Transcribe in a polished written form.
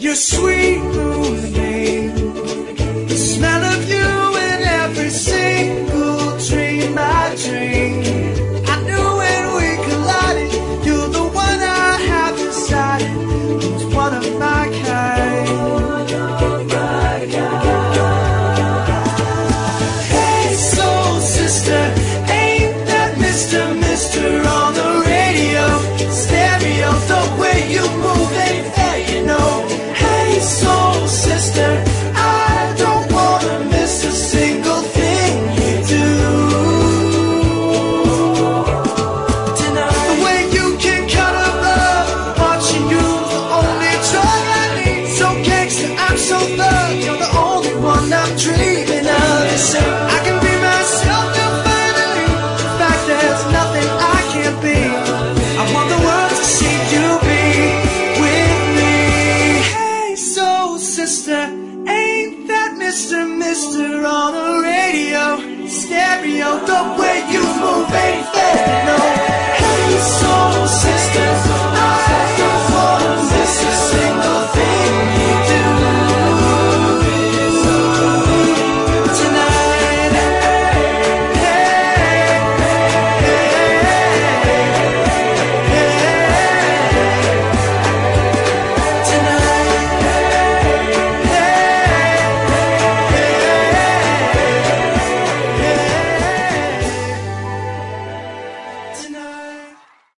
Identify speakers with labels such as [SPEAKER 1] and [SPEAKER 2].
[SPEAKER 1] your sweet name, the smell of you in every single dream I dream. I knew when we collided, you're the one I have decided was one of my kind. Hey soul sister, ain't that Mr. on the radio, stereo, the way you move ain't fair, you know. Hey soul sister, I don't wanna miss a single thing you do. Tonight, the way you can cut a love, watching you's the only drug I need. So gangsta, I'm so loved, you're the only one I'm dreaming of. Listen, I can be myself now finally. In fact, there's nothing I can't be. I want the world to see you be with me. Hey soul sister, ain't that Mr. on the radio, stereo, the way you move ain't